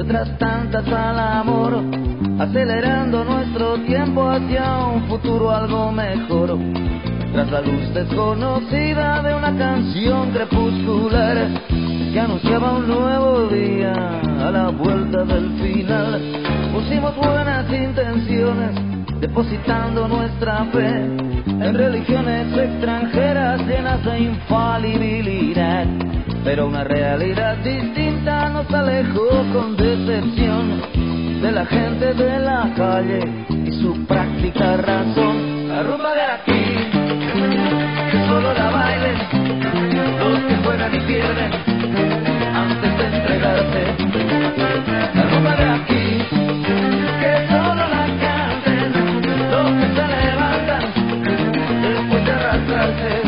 otras tantas al amor, acelerando nuestro tiempo hacia un futuro algo mejor. Tras la luz desconocida de una canción crepuscular que anunciaba un nuevo día a la vuelta del final, pusimos buenas intenciones depositando nuestra fe en religiones extranjeras llenas de infalibilidad, pero una realidad distinta nos alejó con decepción de la gente de la calle y su práctica razón. La rumba de aquí, que solo la bailen los que juegan y pierden antes de entregarse. La rumba de aquí, que solo la canten los que se levantan después de arrastrarse.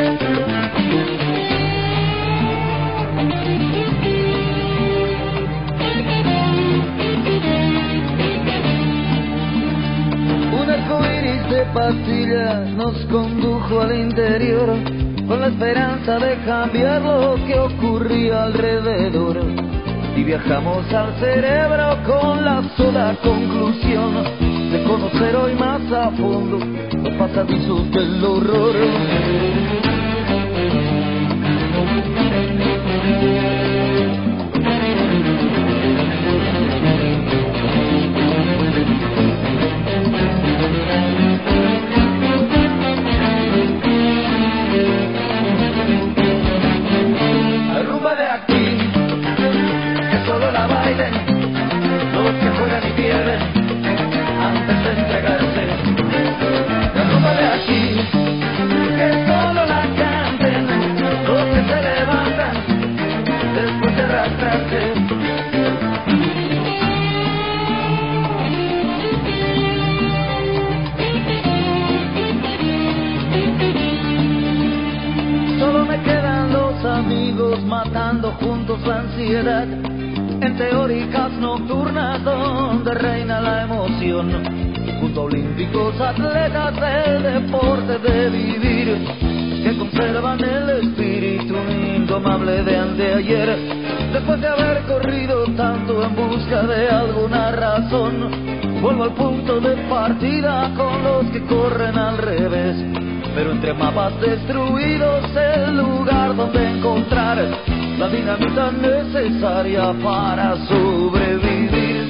Un arcoíris de pastillas nos condujo al interior con la esperanza de cambiar lo que ocurría alrededor, y viajamos al cerebro con la sola conclusión de conocer hoy más a fondo los pasadizos del horror. La rumba de aquí, que solo la bailen los que juegan y pierden antes de entregarse. La rumba de aquí, que solo la canten los que se levantan después de arrastrarse. Solo me quedan los amigos matando juntos la ansiedad en teóricas nocturnas donde reina la emoción, junto a olímpicos atletas del deporte de vivir que conservan el espíritu indomable de anteayer. Después de haber corrido tanto en busca de alguna razón, vuelvo al punto de partida con los que corren al revés, pero entre mapas destruidos el lugar donde encontrar la dinamita necesaria para sobrevivir.